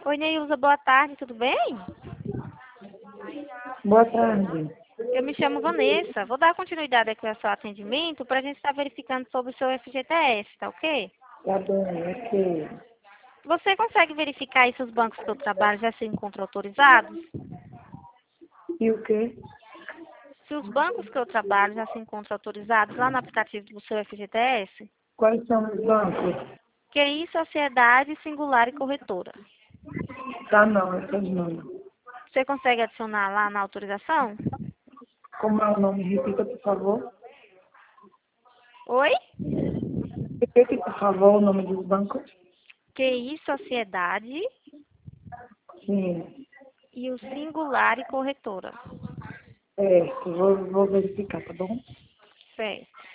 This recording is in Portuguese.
Oi, Neilza, boa tarde, tudo bem? Boa tarde. Eu me chamo Vanessa. Vou dar continuidade aqui ao seu atendimento para a gente estar verificando sobre o seu FGTS, tá ok? Tá bem, ok. Você consegue verificar aí se os bancos que eu trabalho já se encontram autorizados? E o quê? Se os bancos que eu trabalho já se encontram autorizados lá no aplicativo do seu FGTS? Quais são os bancos? QI, Sociedade, Singular e Corretora. Tá não, essas não. Você consegue adicionar lá na autorização? Como é o nome? Repita, por favor. Oi? Repita, por favor, o nome dos bancos. QI, Sociedade Sim, e o Singular e Corretora. é, vou verificar, tá bom? Certo.